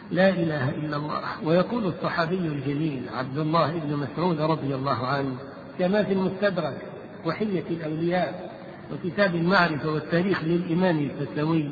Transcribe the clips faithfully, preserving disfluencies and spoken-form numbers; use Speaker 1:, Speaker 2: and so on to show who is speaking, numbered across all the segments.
Speaker 1: لا إله إلا الله. ويقول الصحابي الجليل عبد الله بن مسعود رضي الله عنه كما في المستدرك وحلية الأولياء وكتاب المعرفة والتاريخ للإمام الفتاوي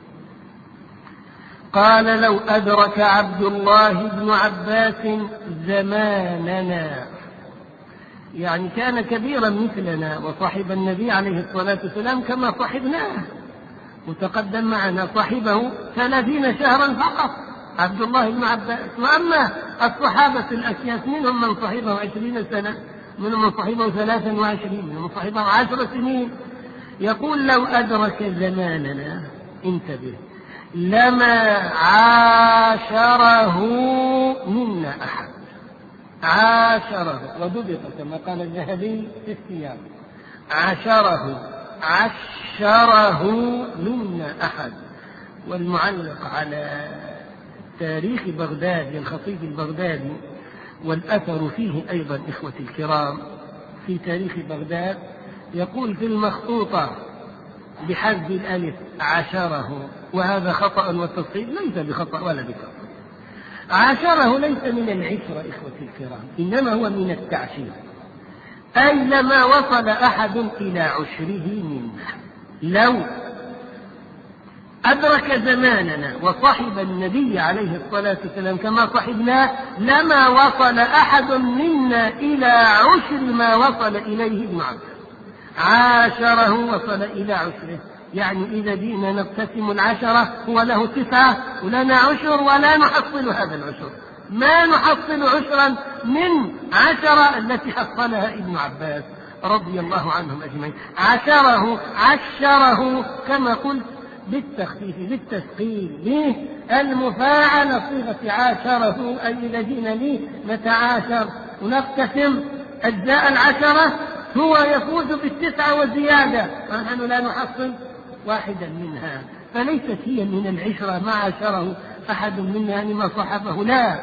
Speaker 1: قال: لو أدرك عبد الله بن عباس زماننا، يعني كان كبيرا مثلنا وصاحب النبي عليه الصلاة والسلام كما صاحبناه، وتقدم معنا صاحبه ثلاثين شهرا فقط عبد الله بن عباس. وأما الصحابة الأكياس منهم من صاحبه عشرين سنة، منهم من صاحبه ثلاثا وعشرين، منهم من صاحبه عشر سنين. يقول: لو أدرك زماننا، انتبه، لما عاشره منا أحد. عاشره وضبط كما قال الذهبي في السياق، عاشره عشره منا أحد. والمعلق على تاريخ بغداد للخطيب البغدادي، والأثر فيه أيضا إخوتي الكرام في تاريخ بغداد، يقول في المخطوطة بحذف الألف عاشره، وهذا خطأ والتصحيح ليس بخطأ ولا بخطأ. عاشره ليس من العشرة إخوتي الكرام، إنما هو من التعشير، أي لما وصل أحد إلى عشره منا. لو أدرك زماننا وصحب النبي عليه الصلاة والسلام كما صحبناه لما وصل أحد منا إلى عشر ما وصل إليه ابن عباس. عاشره وصل إلى عشره، يعني إذا جئنا نقتسم العشرة هو له تسعة ولنا عشر ولا نحصل هذا العشر، ما نحصل عشرا من عشرة التي حصلها ابن عباس رضي الله عنهم أجمعين. عشره عشره كما قلت بالتخفيف بالتثقيل، به المفاعل صيغة عاشره، أي إذا جئنا لي نتعاشر ونقتسم أجزاء العشرة هو يفوز بالتسعة وزيادة، ونحن لا نحصل واحدا منها، فليست هي من العشرة ما عاشره أحد منا لما صحبه، لا.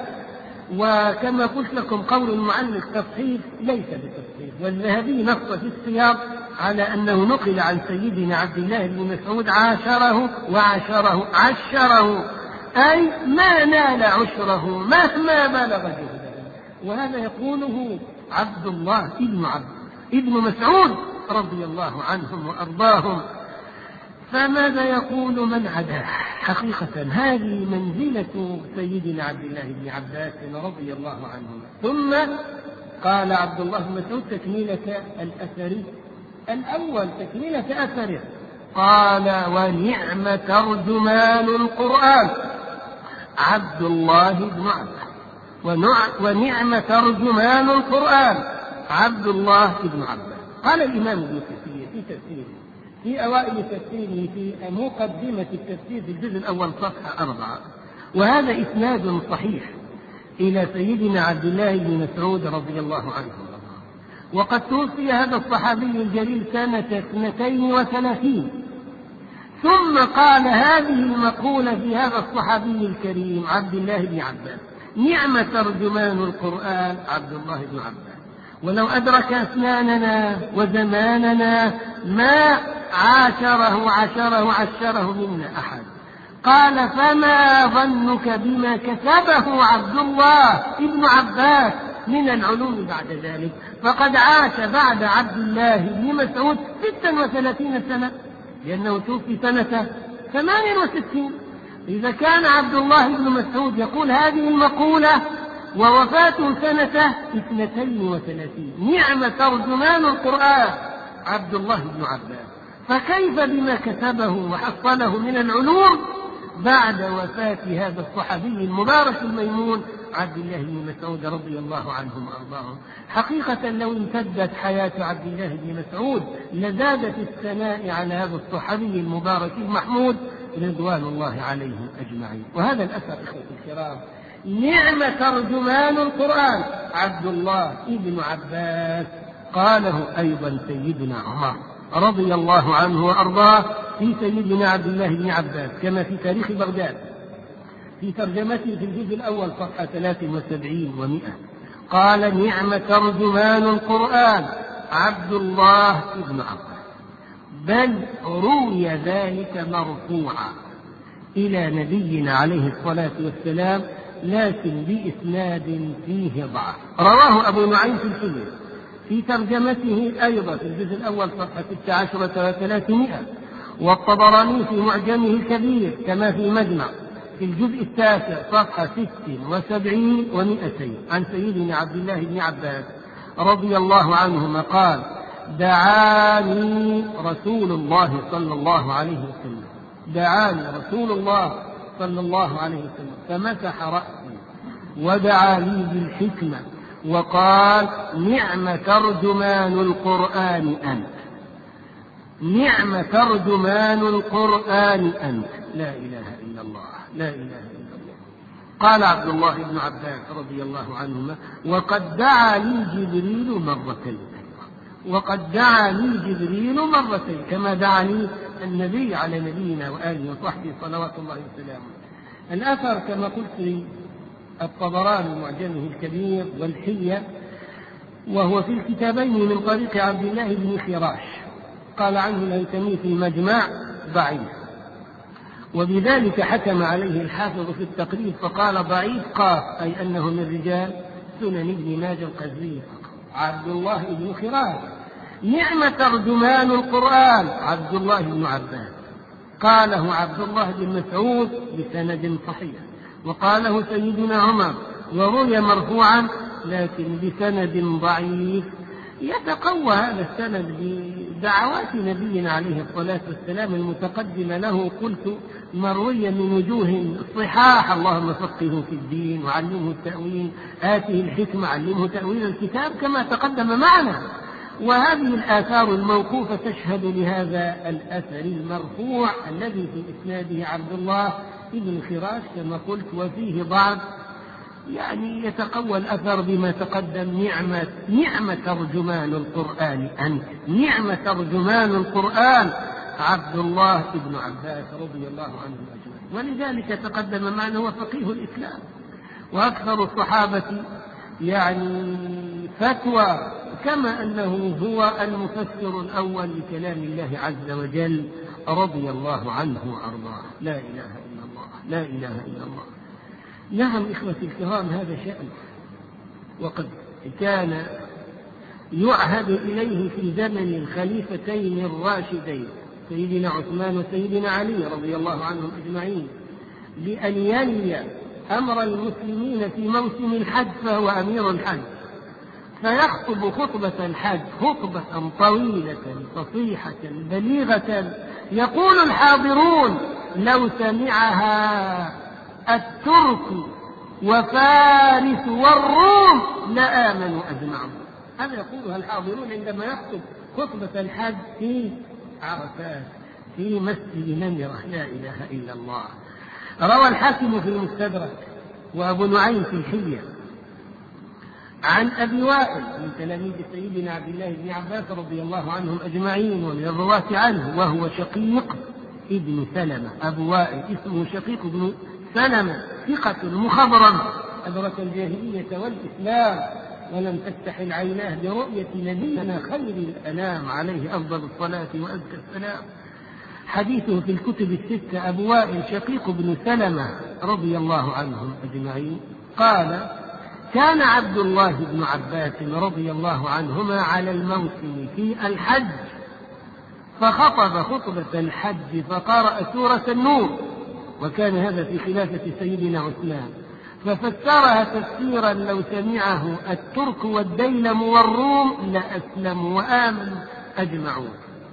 Speaker 1: وكما قلت لكم قول المعلق تصحيح ليس بتصحيح، والذهبي نص في السياق على أنه نقل عن سيدنا عبد الله بن مسعود عاشره وعشره عشره، أي ما نال عشره مهما بلغ جهده. وهذا يقوله عبد الله بن عبد ابن مسعود رضي الله عنهم وأرضاهم. فماذا يقول من عداه؟ حقيقة هذه منزلة سيدنا عبد الله بن عباس رضي الله عنهما. ثم قال عبد الله بن مسعود تكملة الأثر الأول، تكملة أثره، قال: ونعم ترجمان القرآن عبد الله بن عباس، ونعم ترجمان القرآن عبد الله بن عباس. قال الإمام ابن كثير في تفسيره في أوائل تفسيره في مقدمة التفسير في الجزء الأول صفحة أربعة، وهذا إسناد صحيح إلى سيدنا عبد الله بن مسعود رضي الله عنه. وقد توفي هذا الصحابي الجليل سنة اثنتين وثلاثين. ثم قال هذه المقولة في هذا الصحابي الكريم عبد الله بن عباس: نعم ترجمان القرآن عبد الله بن عباس، ولو أدرك أسناننا وزماننا ما عاشره عشره عشره منا أحد. قال: فما ظنك بما كسبه عبد الله بن عباس من العلوم بعد ذلك؟ فقد عاش بعد عبد الله بن مسعود ستا وثلاثين سنة، لأنه توفي سنة ثمان وستين. إذا كان عبد الله بن مسعود يقول هذه المقولة ووفاته سنة اثنتين وثلاثين، نعم ترجمان القرآن عبد الله بن عباس، فكيف بما كتبه وحصله من العلوم بعد وفاة هذا الصحابي المبارك الميمون عبد الله بن مسعود رضي الله عنهم وأرضاهم. حقيقة لو امتدت حياة عبد الله بن مسعود لزادت الثناء على هذا الصحابي المبارك المحمود رضوان الله عليهم أجمعين. وهذا الأثر إخوتي الكرام، نعم ترجمان القرآن عبد الله بن عباس، قاله أيضا سيدنا عمر رضي الله عنه وأرضاه في سيدنا عبد الله بن عباس كما في تاريخ بغداد في ترجمته في الجزء الأول صفحة ثلاث وسبعين ومئة. قال: نعم ترجمان القرآن عبد الله بن عباس. بل روي ذلك مرفوعا إلى نبينا عليه الصلاة والسلام، لكن بإسناد فيه ضعف. رواه أبو نعيم في الحلية في ترجمته أيضا في الجزء الأول صفحة ستة عشر وثلاثمائة، والطبراني في معجمه الكبير كما في مجمع في الجزء التاسع صفحة ست وسبعين ومئتين، عن سيدنا عبد الله بن عباس رضي الله عنهما قال: دعاني رسول الله صلى الله عليه وسلم دعاني رسول الله صلى الله عليه وسلم فمسح رأسي ودعا لي بالحكمة وقال: نعم ترجمان القرآن أنت، نعم ترجمان القرآن أنت. لا إله إلا الله، لا إله إلا الله. قال عبد الله بن عباس رضي الله عنهما: وقد دعا لي جبريل مرتين، وقد دعا لي جبريل مرتين كما دعا لي النبي على نبينا وآله وصحبه صلوات الله وسلامه. الأثر كما قلت في الطبراني معجمه الكبير والحلية، وهو في الكتابين من طريق عبد الله بن خراش، قال عنه الهيثمي في المجمع ضعيف، وبذلك حكم عليه الحافظ في التقريب فقال ضعيف قاف، أي أنه من رجال سنن ابن ماجه القزويني. عبد الله بن خراش: نعم ترجمان القرآن عبد الله بن عباس. قاله عبد الله بن مسعود بسند صحيح، وقاله سيدنا عمر، وروي مرفوعا لكن بسند ضعيف. يتقوى هذا السند بدعوات نبينا عليه الصلاة والسلام المتقدمة له، قلت مروية من وجوه صحاح: اللهم فقهه في الدين وعلمه التأويل، آته الحكمة علمه تأويل الكتاب، كما تقدم معنا. وهذه الآثار الموقوفة تشهد لهذا الأثر المرفوع الذي في إسناده عبد الله بن خراش كما قلت، وفيه ضعف، يعني يتقوى الأثر بما تقدم: نعمة نعمة ترجمان القرآن أنت، نعمة ترجمان القرآن عبد الله بن عباس رضي الله عنه أجمعين. ولذلك تقدم معنا هو فقيه الإسلام، وأكثر الصحابة يعني فتوى، كما أنه هو المفسر الأول لكلام الله عز وجل رضي الله عنه وأرضاه. لا إله إلا الله، لا إله إلا الله. نعم إخوتي الكرام، هذا شأن، وقد كان يعهد إليه في زمن الخليفتين الراشدين سيدنا عثمان وسيدنا علي رضي الله عنهم أجمعين بأن يلي أمر المسلمين في موسم الحج، فهو أمير الحج، فيخطب خطبة الحج خطبة طويلة فصيحة بليغة، يقول الحاضرون: لو سمعها الترك وفارس والروم لآمنوا أجمعون. هذا يقولها الحاضرون عندما يخطب خطبة الحج في عرفات في مسجد نمرة. لا إله إلا الله. روى الحاكم في المستدرك وأبو نعيم في الحلية عن أبي وائل من تلاميذ سيدنا عبد الله بن عباس رضي الله عنهم أجمعين ومن الرواة عنه، وهو شقيق ابن سلمة. أبو وائل اسمه شقيق ابن سلمة، ثقة مخضرم، أدرك الجاهلية والإسلام ولم تستحل عيناه برؤية نبينا خير الأنام عليه أفضل الصلاة وأزكى السلام. حديثه في الكتب الستة. أبو وائل شقيق بن سلمة رضي الله عنهم أجمعين قال: كان عبد الله بن عباس رضي الله عنهما على الموسم في الحج، فخطب خطبة الحج فقرأ سورة النور، وكان هذا في خلافة سيدنا عثمان، ففسرها تفسيرا لو سمعه الترك والديلم والروم لأسلموا وآمنوا أجمعون.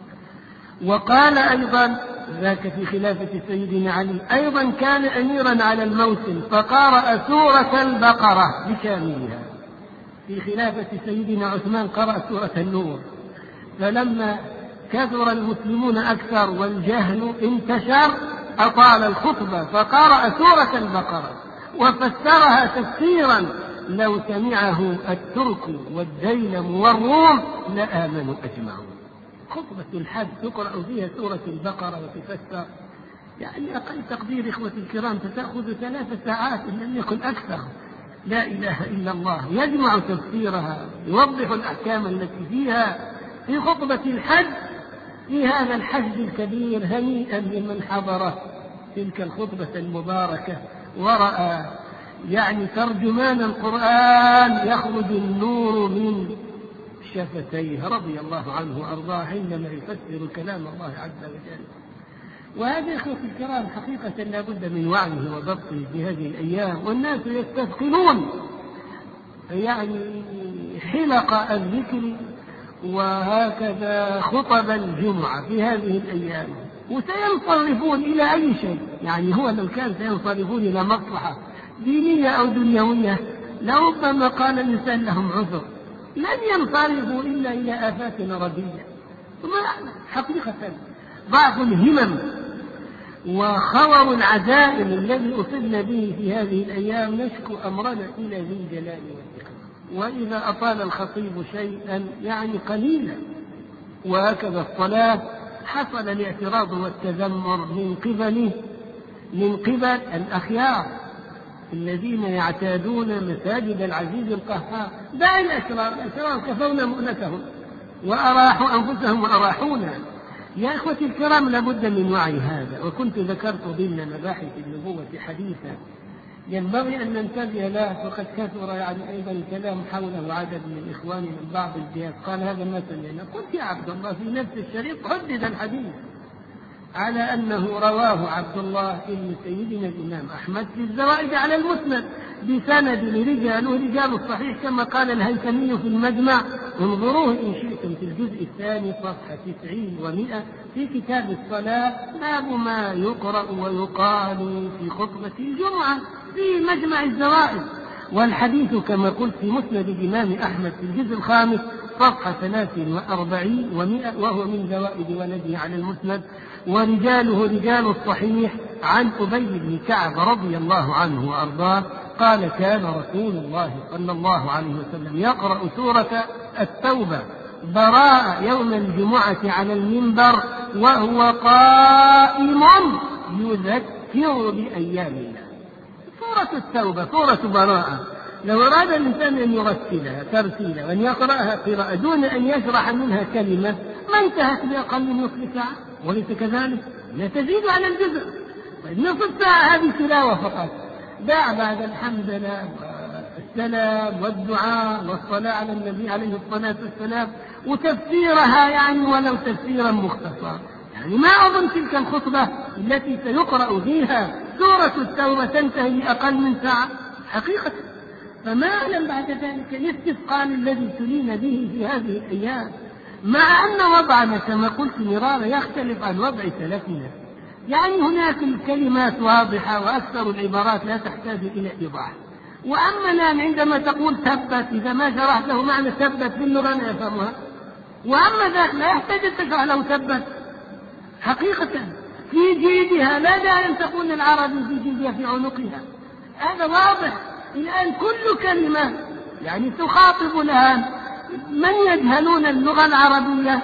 Speaker 1: وقال أيضا ذاك في خلافة سيدنا علي، أيضا كان أميرا على الموسم فقرأ سورة البقرة بكاملها. في خلافة سيدنا عثمان قرأ سورة النور، فلما كثر المسلمون أكثر والجهل انتشر أطال الخطبة فقرأ سورة البقرة وفسرها تفسيرا لو سمعه الترك والديلم والروم لآمنوا أجمعون. خطبة الحج تقرأ فيها سورة البقرة وتفسر، يعني أقل تقدير إخوتي الكرام تأخذ ثلاث ساعات إن لم يكن أكثر. لا إله إلا الله. يجمع تفسيرها، يوضح الأحكام التي فيها في خطبة الحج في هذا الحج الكبير، هنيئا لمن حضره تلك الخطبة المباركة ورأى يعني ترجمان القرآن يخرج النور من شفتيه رضي الله عنه وأرضاه حينما يفسر كلام الله عز وجل. وهذا إخوة الكرام حقيقة لا بد من وعيه وضبطه في هذه الأيام، والناس يستثقلون يعني حلق الذكر وهكذا خطب الجمعة في هذه الأيام، وسينصرفون إلى أي شيء. يعني هو لو كان سينصرفون إلى مصلحة دينية أو دنيوية لربما قال الإنسان لهم عذر، لن ينصرفوا إلا إلى آفات رديئة. ثم حقيقة ضعف الهمم وخور العزائم الذي أصبنا به في هذه الأيام نشكو أمرنا إلى ذي الجلال والإكرام. وإذا أطال الخطيب شيئا يعني قليلا، وهكذا الصلاة حصل الاعتراض والتذمر من قبله من قبل الأخيار الذين يعتادون مساجد العزيز القهار. دع الأشرار، الأشرار كفونا مؤنتهم وأراحوا أنفسهم وأراحونا. يا إخوتي الكرام لابد من وعي هذا. وكنت ذكرت ضمن مباحث النبوة حديثا ينبغي أن ننتبه له، وقد كثر يعني أيضا الكلام حوله عدد من إخواني من بعض الجهات قال هذا ما سمعنا. قلت يا عبد الله في نفس الشريط حدد الحديث على أنه رواه عبد الله بن سيدنا الإمام أحمد في الزوائد على المسند بسند لرجاله رجال الصحيح كما قال الهيثمي في المجمع. انظروه إن شئتم في الجزء الثاني صفحة تسعين ومئة في كتاب الصلاة باب ما يقرأ ويقال في خطبة الجمعة في مجمع الزوائد. والحديث كما قلت في مسند الإمام أحمد في الجزء الخامس صفحة ثلاث وأربعين ومئة وهو من زوائد ولده على المسند. ورجاله رجال الصحيح عن أبي بن كعب رضي الله عنه وأرضاه قال كان رسول الله صلى الله عليه وسلم يقرأ سورة التوبة براء يوم الجمعة على المنبر وهو قائم يذكر بأيام الله. سورة التوبة سورة براءة لو أراد الإنسان أن يرتلها ترتيلا وأن يقرأها قراءة دون أن يشرح منها كلمة ما انتهت بأقل من نصف ساعة، وليس كذلك لا تزيد على الجزء. نصف ساعة هذه تلاوة فقط، دع بعد الحمد لله والسلام والدعاء والصلاة على النبي عليه الصلاة والسلام وتفسيرها يعني ولو تفسيرا مختصرا. يعني ما أظن تلك الخطبة التي سيقرأ فيها سورة التوبة تنتهي بأقل من ساعة حقيقة. فما أعلم بعد ذلك الاستثقال الذي تلين به في هذه الأيام، مع أن وضعنا كما قلت مرارا يختلف عن وضع سلفنا. يعني هناك الكلمات واضحة وأكثر العبارات لا تحتاج إلى إيضاح. وأما الآن عندما تقول تبت إذا ما شرحت له معنى تبت في اللغة لا يفهمها، وأما ذاك لا يحتاج أن تشرح له تبت حقيقة في جيدها، لا داعي أن تقول العربي في جيدها في عنقها. هذا واضح. الآن كل كلمة يعني تخاطب الآن من يجهلون اللغة العربية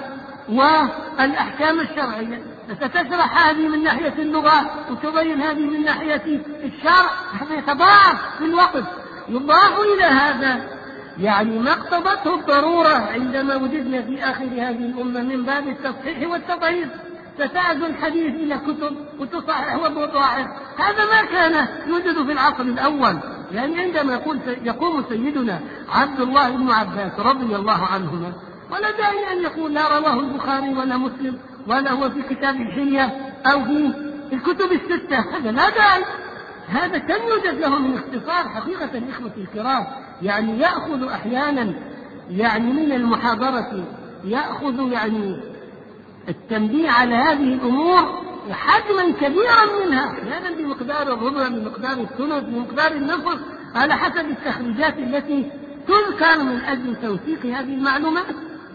Speaker 1: والأحكام الشرعية، ستشرح هذه من ناحية اللغة وتبين هذه من ناحية الشرع، هذا يتضاعف في الوقت يضاف إلى هذا. يعني ما اقتضته الضرورة عندما وجدنا في آخر هذه الأمة من باب التصحيح والتضعيف ستعزو الحديث إلى كتب وتصحح وتضاعف. هذا ما كان يوجد في العصر الأول. يعني عندما يقول يقوم سيدنا عبد الله بن عباس رضي الله عنهما، ولا داعي أن يقول لا رواه البخاري ولا مسلم ولا هو في كتاب الحلية أو في الكتب الستة، هذا لا داعي. هذا كم يوجد له من اختصار حقيقة الإخوة الكرام. يعني يأخذ أحيانا يعني من المحاضرة يأخذ يعني التنبيه على هذه الأمور حجما كبيرا منها، أحيانا بمقدار الربع بمقدار الثلث بمقدار النصف على حسب التخريجات التي تذكر من أجل توثيق هذه المعلومات.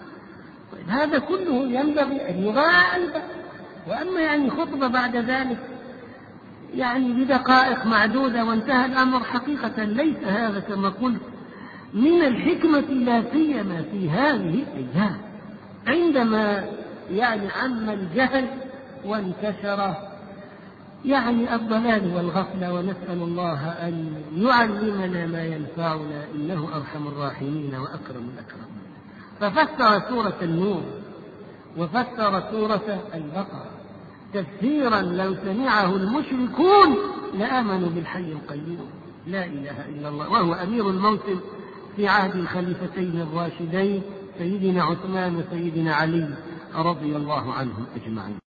Speaker 1: هذا كله ينبغي أن يراعى. وأما يعني خطبة بعد ذلك يعني بدقائق معدودة وانتهى الأمر، حقيقة ليس هذا كما قلت من الحكمة لا سيما في هذه الأيام عندما يعني عم الجهل وانتشر يعني الضلال والغفلة. ونسأل الله أن يعلمنا ما ينفعنا إنه أرحم الراحمين وأكرم الأكرمين. ففسر سورة النور وفسر سورة البقرة تفسيرا لو سمعه المشركون لآمنوا بالحي القيوم لا إله إلا الله، وهو أمير الموسم في عهد الخليفتين الراشدين سيدنا عثمان وسيدنا علي رضي الله عنهم أجمعين.